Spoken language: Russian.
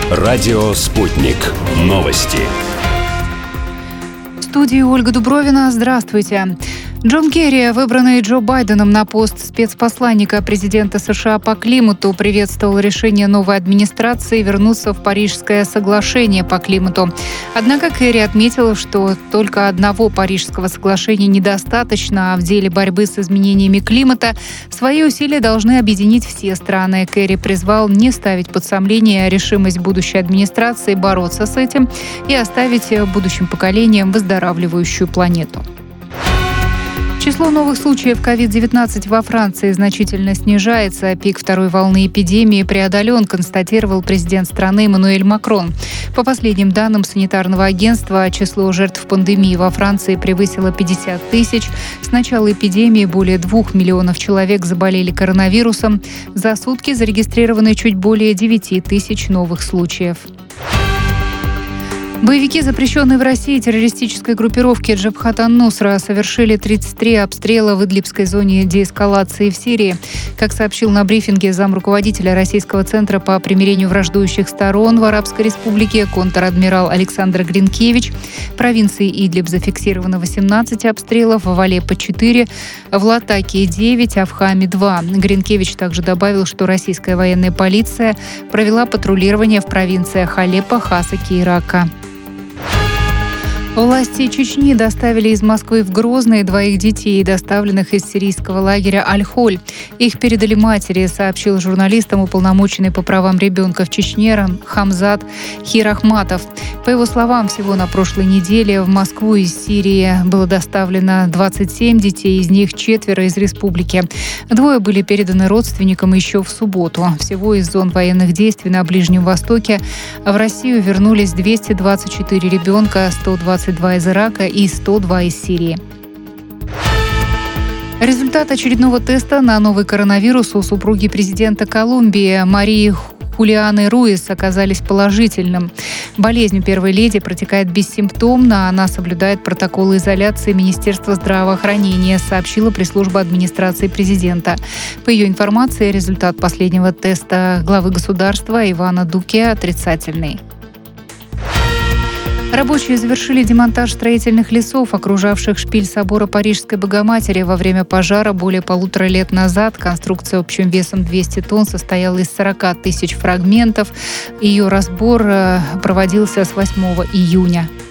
Радио «Спутник». Новости. В студии Ольга Дубровина. Здравствуйте. Джон Керри, выбранный Джо Байденом на пост спецпосланника президента США по климату, приветствовал решение новой администрации вернуться в Парижское соглашение по климату. Однако Керри отметил, что только одного Парижского соглашения недостаточно, а в деле борьбы с изменениями климата свои усилия должны объединить все страны. Керри призвал не ставить под сомнение решимость будущей администрации бороться с этим и оставить будущим поколениям выздоравливающую планету. Число новых случаев COVID-19 во Франции значительно снижается. Пик второй волны эпидемии преодолен, констатировал президент страны Эммануэль Макрон. По последним данным санитарного агентства, число жертв пандемии во Франции превысило 50 тысяч. С начала эпидемии более 2 миллионов человек заболели коронавирусом. За сутки зарегистрированы чуть более 9 тысяч новых случаев. Боевики, запрещенные в России террористической группировки Джабхат ан-Нусра, совершили 33 обстрела в Идлибской зоне деэскалации в Сирии. Как сообщил на брифинге замруководителя Российского центра по примирению враждующих сторон в Арабской Республике контр-адмирал Александр Гринкевич, в провинции Идлиб зафиксировано 18 обстрелов, в Алеппо 4, в Латакии 9, а в Хаме 2. Гринкевич также добавил, что российская военная полиция провела патрулирование в провинциях Алеппо, Хасаки и Рака. Власти Чечни доставили из Москвы в Грозный 2 детей, доставленных из сирийского лагеря Аль-Холь. Их передали матери, сообщил журналистам уполномоченный по правам ребенка в Чечне Хамзат Хирахматов. По его словам, всего на прошлой неделе в Москву из Сирии было доставлено 27 детей, из них 4 из республики. 2 были переданы родственникам еще в субботу. Всего из зон военных действий на Ближнем Востоке в Россию вернулись 224 ребенка, 122 из Ирака и 102 из Сирии. Результат очередного теста на новый коронавирус у супруги президента Колумбии Марии Хулианы Руис оказались положительным. Болезнь у первой леди протекает бессимптомно. Она соблюдает протоколы изоляции Министерства здравоохранения, сообщила пресс-служба администрации президента. По ее информации, результат последнего теста главы государства Ивана Дуке отрицательный. Рабочие завершили демонтаж строительных лесов, окружавших шпиль собора Парижской Богоматери. Во время пожара более 1,5 лет назад конструкция общим весом 200 тонн состояла из 40 тысяч фрагментов. Ее разбор проводился с 8 июня.